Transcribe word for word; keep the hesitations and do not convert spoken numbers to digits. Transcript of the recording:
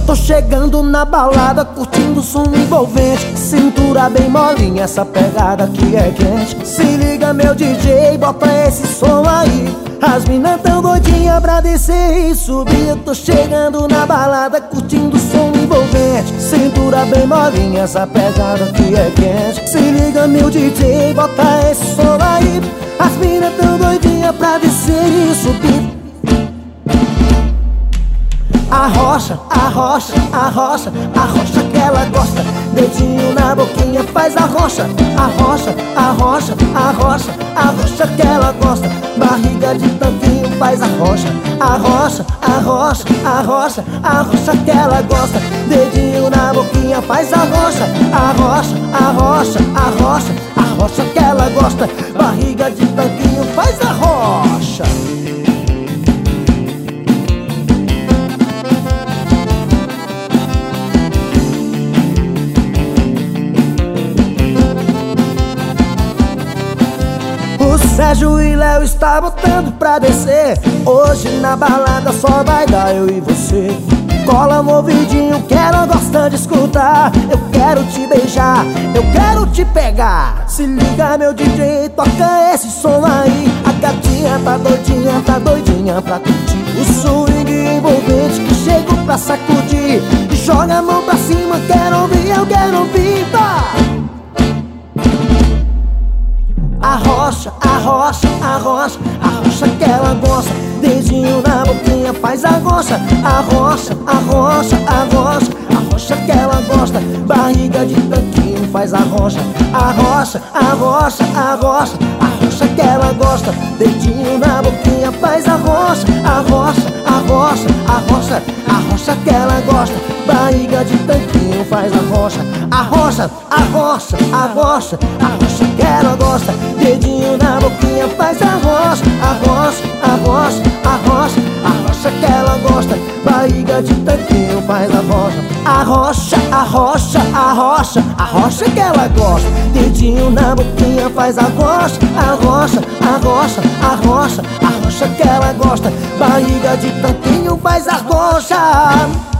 tô chegando na balada, curtindo som envolvente, cintura bem molinha, essa pegada aqui é quente. Se liga meu D J, bota esse som aí. As minas tão doidinha pra descer e subir. Eu tô chegando na balada, curtindo som envolvente, cintura bem molinha, essa pegada aqui é quente. Se liga meu D J, bota esse som aí. As minas tão doidinha pra descer e subir. Arrocha, arrocha, arrocha, arrocha que ela gosta. Dedinho na boquinha faz arrocha. Arrocha, arrocha, arrocha, arrocha que ela gosta. Barriga de tanquinho faz arrocha. Arrocha, arrocha, arrocha, arrocha que ela gosta. Dedinho na boquinha faz arrocha. Arrocha, arrocha, arrocha, arrocha que ela gosta. Barriga de tanquinho faz arrocha. Sérgio e Léo está botando pra descer. Hoje na balada só vai dar eu e você. Cola no ouvidinho que ela gosta de escutar. Eu quero te beijar, eu quero te pegar. Se liga meu D J, toca esse som aí. A gatinha tá doidinha, tá doidinha pra curtir o swing envolvente que chego pra sacudir. Joga a mão pra cima, quero ouvir, eu quero ouvir, tá? Arrocha, arrocha, arrocha, arrocha que ela gosta. Dedinho na boquinha faz arrocha. Arrocha, arrocha, arrocha, arrocha que ela gosta. Barriga de tanquinho faz arrocha. Arrocha, arrocha, arrocha, arrocha que ela gosta. Dedinho na boquinha faz arrocha. Arrocha, arrocha, arrocha, arrocha que ela gosta. Barriga de tanquinho faz arrocha. Arrocha, arrocha, arrocha, arrocha que ela gosta. Dedinho na boquinha faz arrocha. Arrocha, arrocha, arrocha, arrocha que ela gosta. Barriga de tanquinho faz arrocha. Arrocha, arrocha, arrocha, arrocha que ela gosta. Dedinho na boquinha faz arrocha. Arrocha, arrocha, arrocha, arrocha que ela gosta. Barriga de tanquinho faz arrocha.